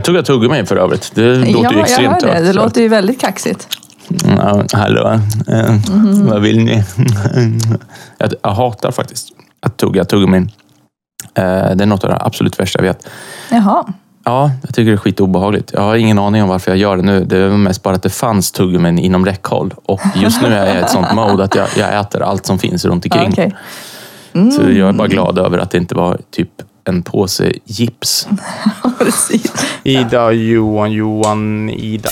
Jag tog tuggummi för övrigt. Det låter ju extremt jag hör det. Det låter ju väldigt kaxigt. Ja, hallå, vad vill ni? Jag hatar faktiskt att tugga tuggummin. Det är något av det absolut värsta jag vet. Jaha. Ja, jag tycker det är skitobehagligt. Jag har ingen aning om varför jag gör det nu. Det är mest bara att det fanns tuggummin inom räckhåll. Och just nu är jag i ett sånt mode att jag äter allt som finns runt omkring. Okay. Så jag är bara glad över att det inte var typ en påse gips. Precis. Ida, Johan, Ida.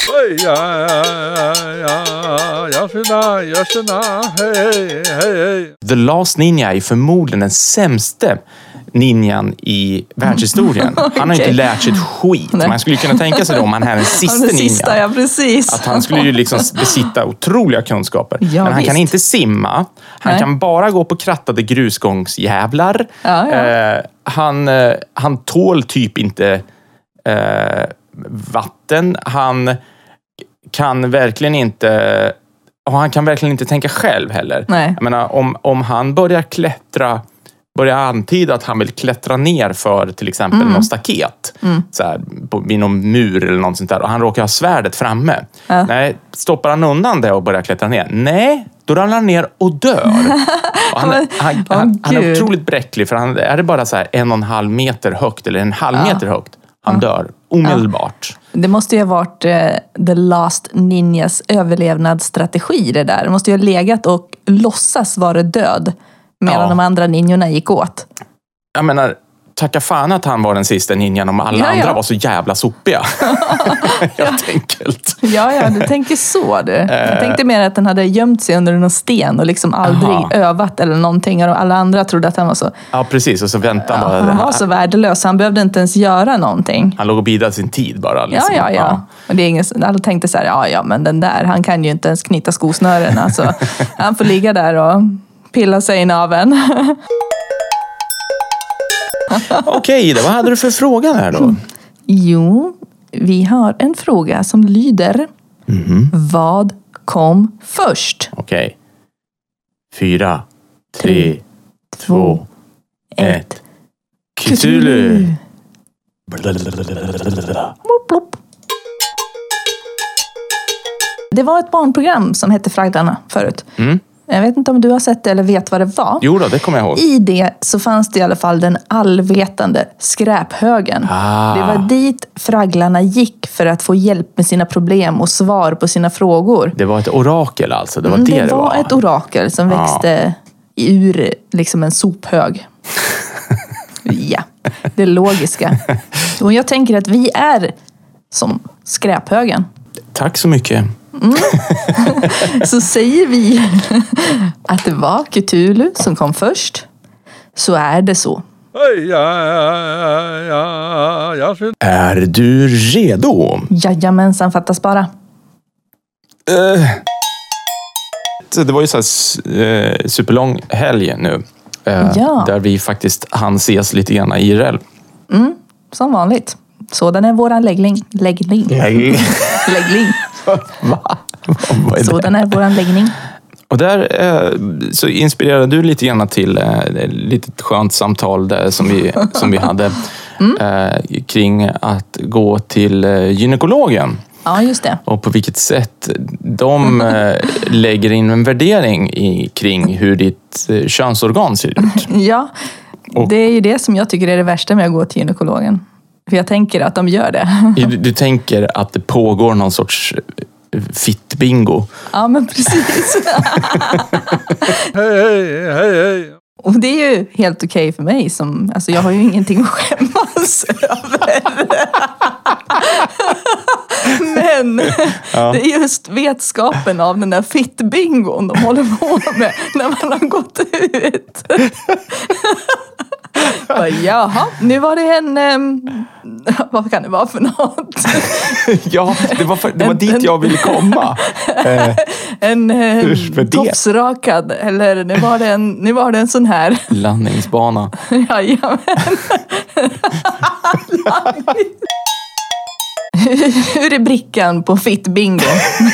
The Last Ninja är förmodligen den sämste ninjan i världshistorien. Han har inte lärt sig ett skit. Man skulle kunna tänka sig då om han är den sista ninjan. Ja, precis. Att han skulle ju liksom besitta otroliga kunskaper. Ja, men han visst. kan inte simma. Han kan bara gå på krattade grusgångsjävlar. Ja. Han tål typ inte vatten. Han kan verkligen inte tänka själv heller. Nej. Jag menar, om han börjar antyda att han vill klättra ner för till exempel någon staket så här, vid någon mur eller något sånt där, och han råkar ha svärdet framme. Nej, stoppar han undan det och börjar klättra ner? Nej, då ramlar han ner och dör. Och han är otroligt bräcklig, för han är det bara så här 1,5 meter högt eller en halv meter högt. Han dör omedelbart. Det måste ju ha varit The Last Ninjas överlevnadsstrategi det där. Det måste ju ha legat och låtsas vara död medan de andra ninjorna gick åt. Jag menar, tacka fan att han var den sista ninjan om alla andra var så jävla sopiga. Helt enkelt. Ja, du tänker så du. Jag tänkte mer att den hade gömt sig under någon sten och liksom aldrig övat eller någonting. Och alla andra trodde att han var så... Ja, precis. Och så väntade han bara. Han var så värdelös. Han behövde inte ens göra någonting. Han låg och bidade sin tid bara. Liksom. Ja. Och det är ingen, alla tänkte så här, men den där, han kan ju inte ens knyta skosnörena. Så han får ligga där och pilla sig i naveln. Okej, Ida, vad hade du för fråga här då? Jo, vi har en fråga som lyder: vad kom först? Okej. 4, 3, 2, 1. Cthulhu! Det var ett barnprogram som hette Fragglarna förut. Jag vet inte om du har sett det eller vet vad det var. Jo då, det kommer jag ihåg. I det så fanns det i alla fall den allvetande skräphögen. Det var dit fragglarna gick för att få hjälp med sina problem och svar på sina frågor. Det var ett orakel alltså, det var ett orakel som växte ur liksom en sophög. Ja, det logiska. Och jag tänker att vi är som skräphögen. Tack så mycket. Så säger vi att det var Cthulhu som kom först, så är det så. Är du redo? Jajamensan, fattas bara. Det var ju så här superlång helg nu. Där vi faktiskt hann ses lite grann i IRL. Som vanligt. Sådan är våran läggning. Läggning. Va? Sådan är våran läggning. Och där så inspirerade du lite grann till ett litet skönt samtal där som vi hade kring att gå till gynekologen. Ja, just det. Och på vilket sätt de lägger in en värdering kring hur ditt könsorgan ser ut. Ja, det är ju det som jag tycker är det värsta med att gå till gynekologen. För jag tänker att de gör det. Du tänker att det pågår någon sorts fittbingo. Ja, men precis. Hej. Och det är ju helt okej för mig. Alltså jag har ju ingenting att skämmas över. Men det är just vetskapen av den där fittbingon de håller på med när man har gått ut. Jaha, nu var det en... vad kan det vara för något? Ja, det var dit jag ville komma. En topsrakad, eller nu var det en sån här... Landningsbana. Jajamän. Hur är brickan på Fit Bingo?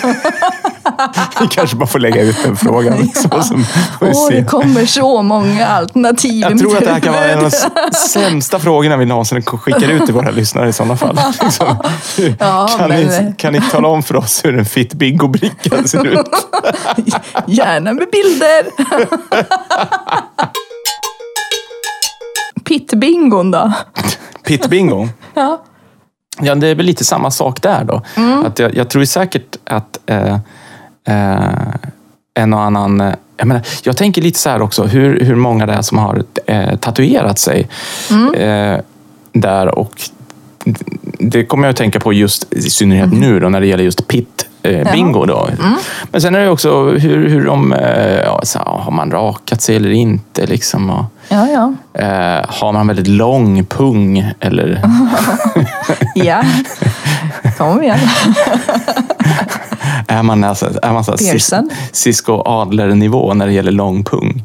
Vi kanske bara får lägga ut den frågan. Liksom, det kommer så många alternativ. Jag tror att det här kan vara en av de sämsta frågorna vi någonsin skickar ut till våra lyssnare i sådana fall. Liksom, kan ni tala om för oss hur en Fit Bingo-bricka ser ut? Gärna med bilder. Pittbingon då? Pittbingon? Ja. Ja, det är väl lite samma sak där då. Att jag tror säkert att en och annan... Jag tänker lite så här också, hur många det är som har tatuerat sig där. Och det kommer jag att tänka på just i synnerhet nu då, när det gäller just bingo då. Men sen är det också hur de... har man rakat sig eller inte liksom? Och, har man väldigt lång pung eller... Ja, kom igen. Är man så Cisco Adler-nivå när det gäller lång pung?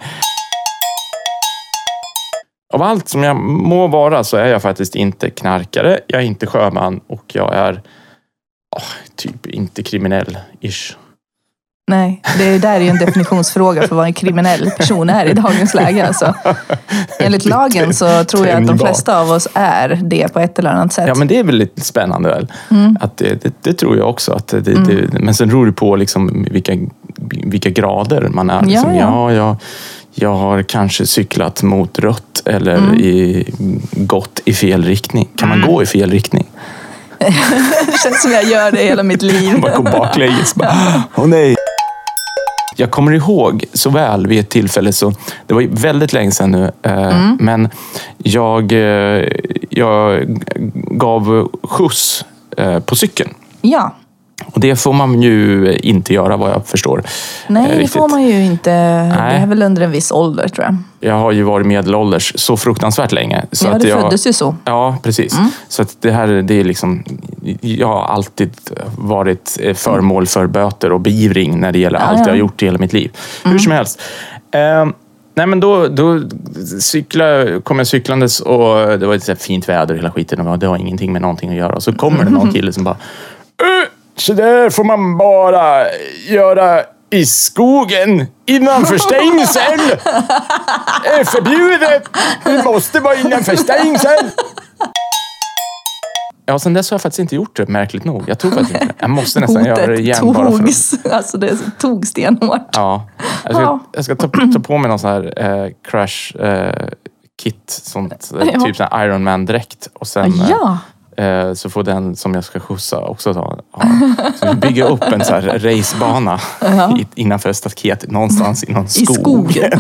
Av allt som jag må vara så är jag faktiskt inte knarkare, jag är inte sjöman och jag är typ inte kriminell-ish. Nej, det där är ju en definitionsfråga för vad en kriminell person är i dagens läge. Alltså. Enligt lagen så tror jag att de flesta av oss är det på ett eller annat sätt. Ja, men det är väl lite spännande väl? Att det tror jag också. Att men sen beror det på liksom vilka grader man är. Liksom. Jag har kanske cyklat mot rött eller gått i fel riktning. Kan man gå i fel riktning? Det känns som jag gör det hela mitt liv. Bara gå baklänges. Åh nej. Jag kommer ihåg så väl vid ett tillfälle, så det var väldigt länge sedan nu, men jag gav skjuts på cykeln. Ja. Och det får man ju inte göra vad jag förstår. Nej, det får man ju inte. Nej. Det är väl under en viss ålder tror jag. Jag har ju varit medelålders så fruktansvärt länge. Så ja, att du föddes ju så. Ja, precis. Så att det är liksom... Jag har alltid varit föremål för böter och beivring när det gäller allt jag har gjort i hela mitt liv. Hur som helst. Nej, men då kom jag cyklandes och det var ett fint väder hela skiten. Och det har ingenting med någonting att göra. Och så kommer det någon kille som bara... Så där får man bara göra i skogen innanför stängsel. Det är förbjudet. Det måste vara innanför stängsel. Ja, sen dess har jag faktiskt inte gjort det, märkligt nog. Jag tror faktiskt inte. Jag måste nästan göra det igen. Alltså det tog stenhårt. Ja. Jag ska ta på mig någon sån här crash kit. Sånt, typ sån här Iron Man-dräkt. Och sen... så får den som jag ska skjutsa också så bygga upp en så här racebana innanför staket någonstans i någon skog. I skogen.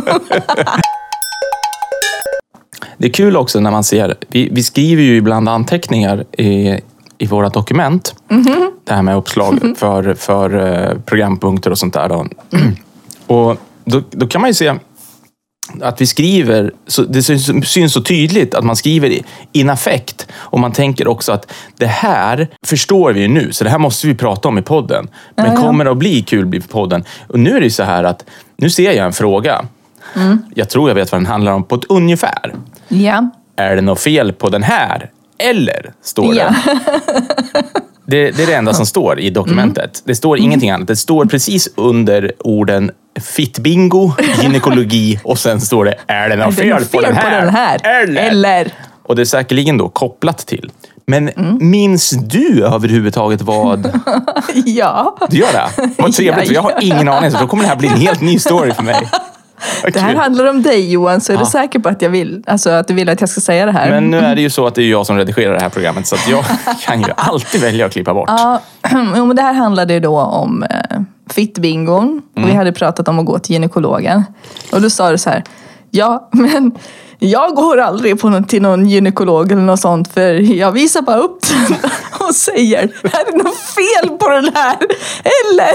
Det är kul också när man ser, vi skriver ju ibland anteckningar i våra dokument. Det här med uppslag för programpunkter och sånt där då. Och då kan man ju se att vi skriver, så det syns så tydligt att man skriver in affekt, och man tänker också att det här förstår vi ju nu, så det här måste vi prata om i podden. Men kommer det att bli kul i podden? Och nu är det ju så här att nu ser jag en fråga. Jag tror jag vet vad den handlar om på ett ungefär. Ja. Är det något fel på den här? Eller står det? Det är det enda som står i dokumentet. Det står ingenting annat. Det står precis under orden Fit-bingo, gynekologi, och sen står det, är det något fel på den här? Eller? Och det är säkerligen då kopplat till. Men minns du överhuvudtaget vad... Ja. Du gör det? Vad trevligt, för jag har ingen aning, så då kommer det här bli en helt ny story för mig. Det här handlar om dig, Johan, så är du säker på att jag vill, alltså att du vill att jag ska säga det här? Men nu är det ju så att det är jag som redigerar det här programmet, så att jag kan ju alltid välja att klippa bort. Ja, men det här handlade ju då om Fit-bingon. Och vi hade pratat om att gå till gynekologen. Och då sa du så här, ja, men jag går aldrig till någon gynekolog eller något sånt, för jag visar bara upp och säger, är det något fel på den här? Eller?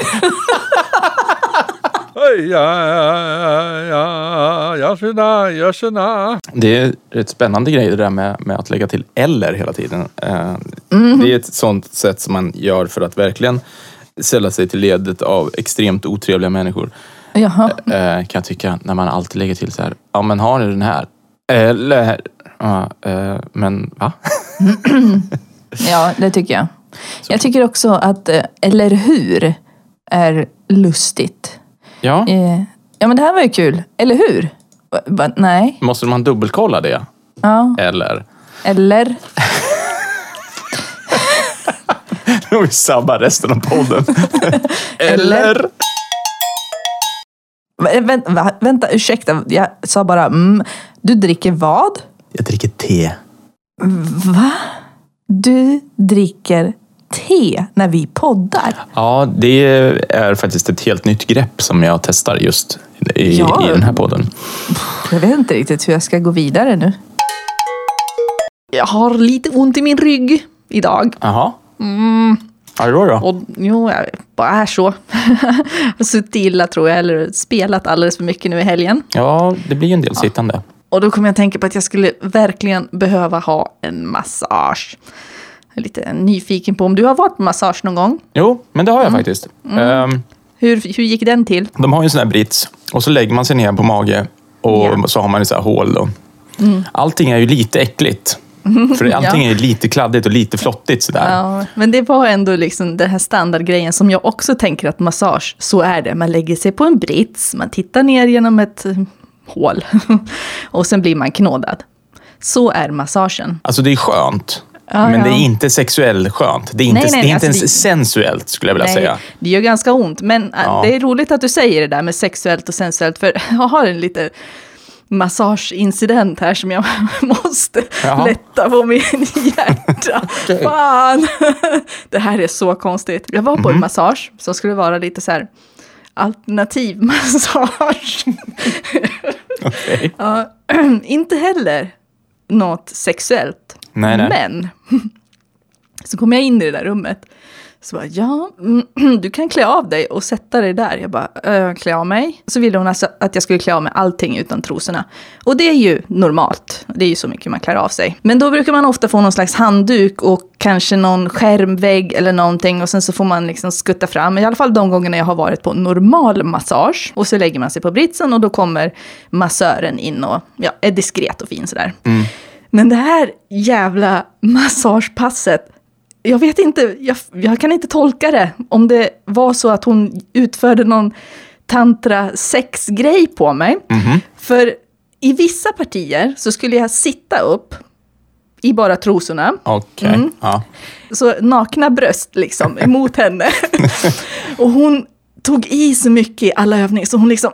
Jag känner. Det är ett spännande grej det där med att lägga till eller hela tiden. Det är ett sånt sätt som man gör för att verkligen sälla sig till ledet av extremt otrevliga människor. Jaha. Kan jag tycka, när man alltid lägger till så här, ja men har ni den här? Eller, men va? Ja, det tycker jag. Jag tycker också att eller hur är lustigt. Ja. Ja, men det här var ju kul. Eller hur? Nej. Måste man dubbelkolla det? Ja. Eller? Nu vi sabbar resten av podden. Eller? Vänta, ursäkta. Jag sa bara, du dricker vad? Jag dricker te. Va? Du dricker te när vi poddar? Ja, det är faktiskt ett helt nytt grepp som jag testar just i den här podden. Jag vet inte riktigt hur jag ska gå vidare nu. Jag har lite ont i min rygg idag. Jaha. Ja, då? Och, jo, jag bara är så. Jag har suttit illa tror jag, eller spelat alldeles för mycket nu i helgen. Ja, det blir ju en del sittande. Och då kommer jag att tänka på att jag skulle verkligen behöva ha en massage. Jag är lite nyfiken på om du har varit på massage någon gång. Jo, men det har jag faktiskt. Hur gick den till? De har ju en sån här brits och så lägger man sig ner på mage och så har man en sån här hål då. Allting är ju lite äckligt. För allting är lite kladdigt och lite flottigt sådär. Ja, men det var ändå liksom den här standardgrejen som jag också tänker att massage, så är det. Man lägger sig på en brits, man tittar ner genom ett hål och sen blir man knådad. Så är massagen. Alltså det är skönt. Men det är inte sexuellt skönt. Det är inte ens sensuellt skulle jag vilja säga. Det gör ganska ont. Men det är roligt att du säger det där med sexuellt och sensuellt. För jag har en lite massageincident här som jag måste lätta på min hjärta. Okay. Fan! Det här är så konstigt. Jag var på en massage som skulle vara lite så här alternativ massage. Okay. Inte heller något sexuellt. Nej. Men så kom jag in i det där rummet. Så bara, du kan klä av dig och sätta dig där. Jag bara, klä av mig. Så ville hon alltså att jag skulle klä av mig allting utan trosorna. Och det är ju normalt. Det är ju så mycket man klär av sig. Men då brukar man ofta få någon slags handduk och kanske någon skärmvägg eller någonting. Och sen så får man liksom skutta fram. I alla fall de gångerna jag har varit på normal massage. Och så lägger man sig på britsen och då kommer massören in och är diskret och fin sådär. Men det här jävla massagepasset, jag vet inte, jag kan inte tolka det. Om det var så att hon utförde någon tantra-sex-grej på mig. För i vissa partier så skulle jag sitta upp i bara trosorna. Okej. Ja. Så nakna bröst liksom emot henne. Och hon tog i så mycket i alla övningar så hon liksom...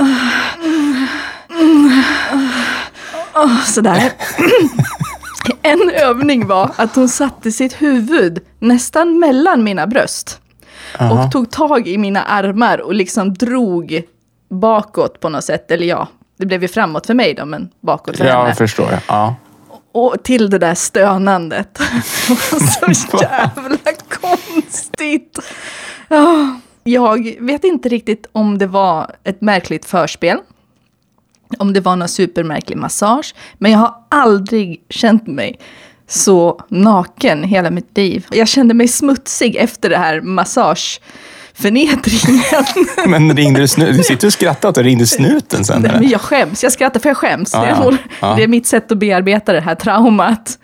sådär. En övning var att hon satte sitt huvud nästan mellan mina bröst. Och tog tag i mina armar och liksom drog bakåt på något sätt. Eller det blev ju framåt för mig då, men bakåt för henne. Ja, jag förstår. Ja. Och till det där stönandet. Så jävla konstigt. Jag vet inte riktigt om det var ett märkligt förspel. Om det var någon supermärklig massage. Men jag har aldrig känt mig så naken hela mitt liv. Jag kände mig smutsig efter det här massageförnedringen. Men ringde du snuten? Du sitter och skrattar och ringde snuten sen. Nej, men jag skäms. Jag skrattar för jag skäms. Det är mitt sätt att bearbeta det här traumat.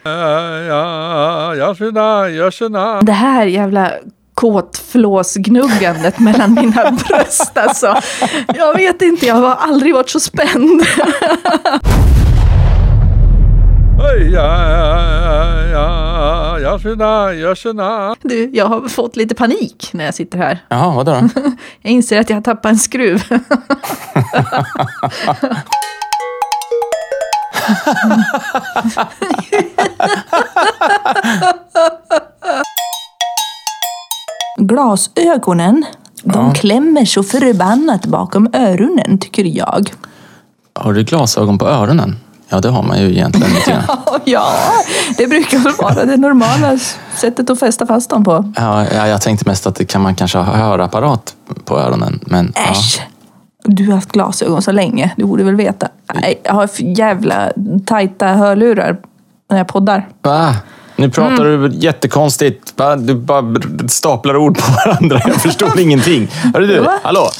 Det här jävla kåtflåsgnuggandet mellan mina bröst. Alltså. Jag vet inte, jag har aldrig varit så spänd. Du, jag har fått lite panik när jag sitter här. Jaha, vad då? Jag inser att jag har tappat en skruv. Glasögonen, de klämmer så förbannat bakom öronen, tycker jag. Har du glasögon på öronen? Ja, det har man ju egentligen lite. Ja, det brukar väl vara det normala sättet att fästa fast dem på. Ja, jag tänkte mest att det kan man kanske ha hörapparat på öronen. Men, äsch! Du har haft glasögon så länge, du borde väl veta. Nej, jag har jävla tajta hörlurar när jag poddar. Va? Nu pratar du jättekonstigt. Du bara staplar ord på varandra. Jag förstår ingenting. Hörru du, hallå?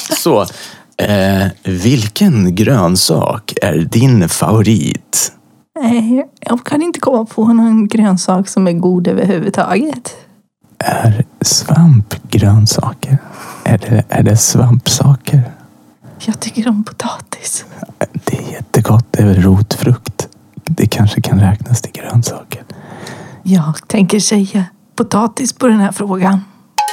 Så, vilken grönsak är din favorit? Nej, jag kan inte komma på någon grönsak som är god överhuvudtaget. Är svamp grönsaker? Är det svampsaker? Jag tycker om potatis. Det är jättegott. Det är väl rotfrukt. Det kanske kan räknas till grönsaker. Jag tänker säga potatis på den här frågan.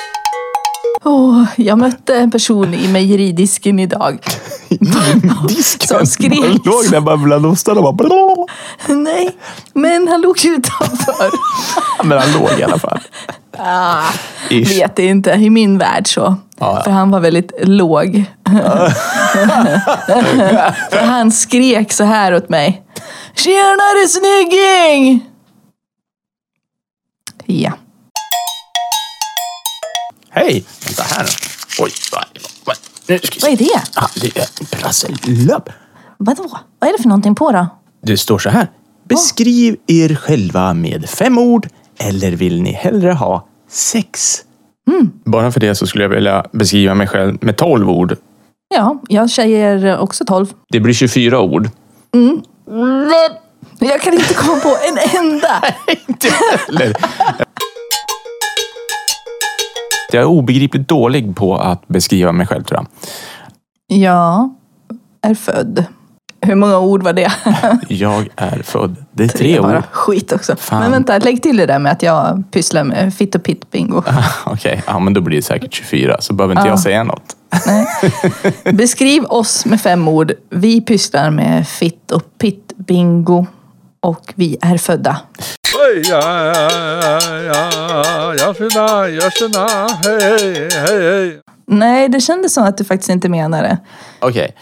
Jag mötte en person i mejeridisken idag. Disken? Som skrek. Han låg där bara bland ostarna och bara... Nej, men han låg utanför. Men han låg i alla fall. Vet inte, i min värld så. Ja. För han var väldigt låg. För han skrek så här åt mig. Tjenare snygging! Ja. Hej! Vänta här nu. Oj, Vad är det? Det är prassellapp. Vadå? Vad är det för någonting på då? Det står så här. Beskriv er själva med 5 ord. Eller vill ni hellre ha 6? Bara för det så skulle jag vilja beskriva mig själv med 12 ord. Ja, jag säger också 12. Det blir 24 ord. Jag kan inte komma på en enda. Inte heller. Jag är obegripligt dålig på att beskriva mig själv, tror jag. Jag är född. Hur många ord var det? Jag är född. Det är 3 ord. Skit också. Fan. Men vänta, lägg till det där med att jag pysslar med fitt och pitt bingo. Okej, ja, men då blir det säkert 24. Så behöver inte jag säga något. Nej. Beskriv oss med 5 ord. Vi pysslar med fitt och pitt bingo. Och vi är födda. Hej. Nej, det kändes som att du faktiskt inte menar det. Okej.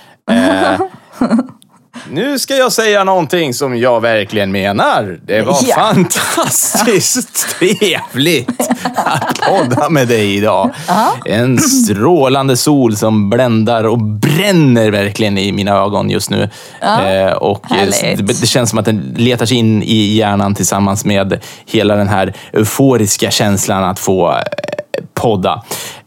Nu ska jag säga någonting som jag verkligen menar. Det var fantastiskt trevligt att podda med dig idag. En strålande sol som bländar och bränner verkligen i mina ögon just nu. Och det känns som att den letar sig in i hjärnan tillsammans med hela den här euforiska känslan att få podda.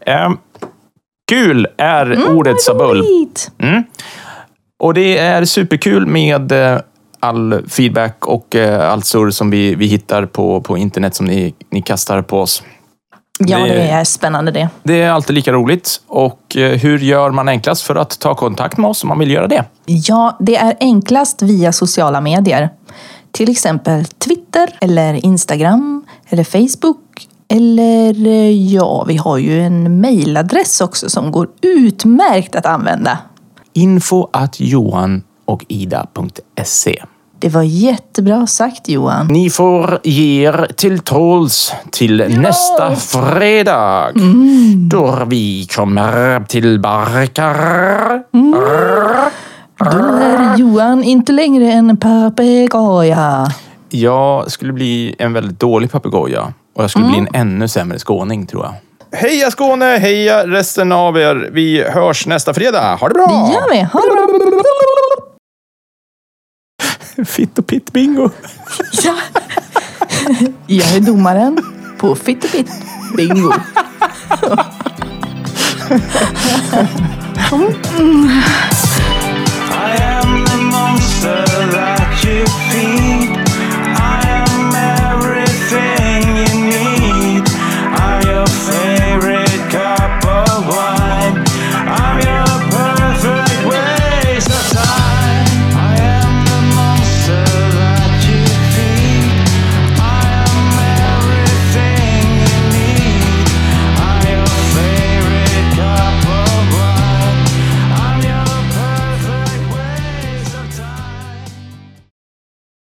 Kul är ordet Sabull. Och det är superkul med all feedback och allt surr som vi hittar på internet som ni kastar på oss. Ja, det är spännande det. Det är alltid lika roligt. Och hur gör man enklast för att ta kontakt med oss om man vill göra det? Ja, det är enklast via sociala medier. Till exempel Twitter eller Instagram eller Facebook. Eller vi har ju en mejladress också som går utmärkt att använda. info@johanochida.se. Det var jättebra sagt, Johan. Ni får ge er till tåls till nästa fredag. Då vi kommer tillbaka. Då är Johan inte längre en papegoja. Jag skulle bli en väldigt dålig papegoja. Och jag skulle bli en ännu sämre skåning, tror jag. Heja Skåne, heja resten av er. Vi hörs nästa fredag. Ha det bra! Det gör vi. Ha det bra! Fitt och pitt bingo. Ja. Jag är domaren på Fitt och pitt bingo.